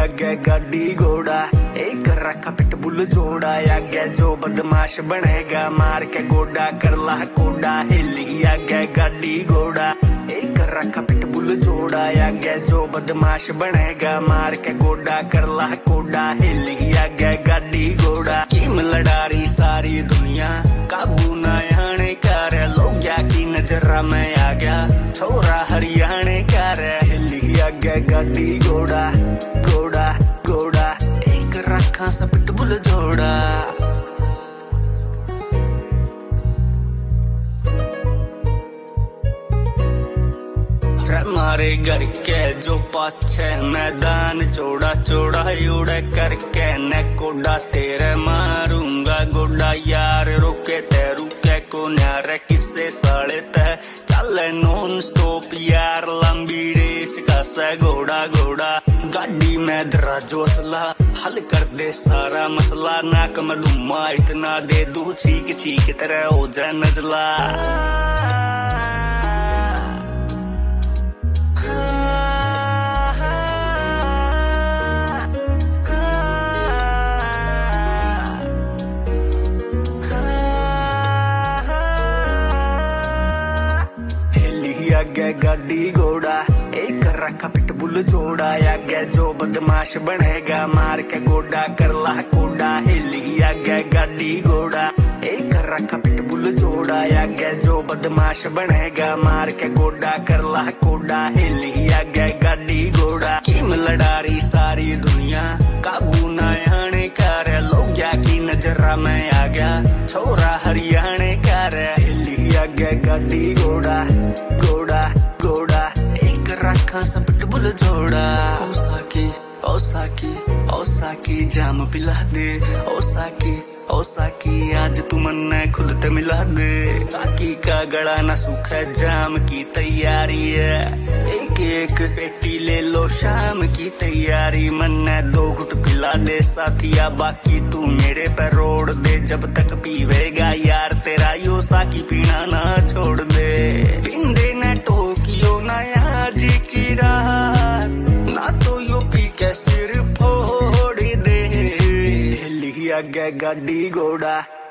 आगे गाड़ी घोड़ा एक रखा पिटबुल जोड़ा आगे जो बदमाश बनेगा मार के गोडा कर ला कोडा हिली आगे गाड़ी घोड़ा एक रखा पिटबुल जोड़ा आगे जो बदमाश बनेगा मार के गोडा कर ला कोडा हिली आगे गाड़ी घोड़ा कीम लड़ारी सारी दुनिया काबू ना आने कर लोग की नजरा में आ गया छोरा हरियाणे कर हिली आगे गाड़ी घोड़ा घोड़ा घोड़ा एक रखा सा पिटबुल जोड़ा हमारे घर के जो पाछे मैदान चौड़ा चौड़ा उड़े करके न कोडा तेरे मारूंगा गोडा यार रुके ते रुके को न्यारे किससे साले ते चले नॉन स्टॉप यार लंबी रेस का से घोड़ा घोड़ा गाड़ी में दरा जोसला हल कर दे सारा मसला नाक में धुमा इतना दे दू छीक छीक तरह हो जाए नजला आगे गाड़ी घोड़ा एक रखा पिटबुल जोड़ा आगे जो बदमाश बनेगा मार के गोडा कर ला कोडा हिली आगे गाड़ी घोड़ा एक रखा पिटबुल जोड़ा आगे जो बदमाश बनेगा मार के गोडा कर ला कोडा हिली आगे गाड़ी घोड़ा कीम लड़ारी सारी दुनिया काबू ना आने कर लोग की नजरा में आ गया छोरा हरियाणे कर हिली आगे गाड़ी घोड़ा घोड़ा घोड़ा एक रखा सा पिटबुल जोड़ा ओ साकी जाम पिला दे ओ साकी आज तू मन्ने खुद ते मिला दे साकी का गला ना सूखा जाम की तैयारी है एक एक पेटी ले लो शाम की तैयारी मन्ने 2 घुट पिला दे साथिया बाकी तू मेरे पे रोड दे जब तक पीवेगा यार तेरा यो साकी पीना ना छोड़ दे पिंदे न टोकियो ना आज की रात ना तो यो पी के सिर फोड़ दे हिली आगे गाड़ी घोड़ा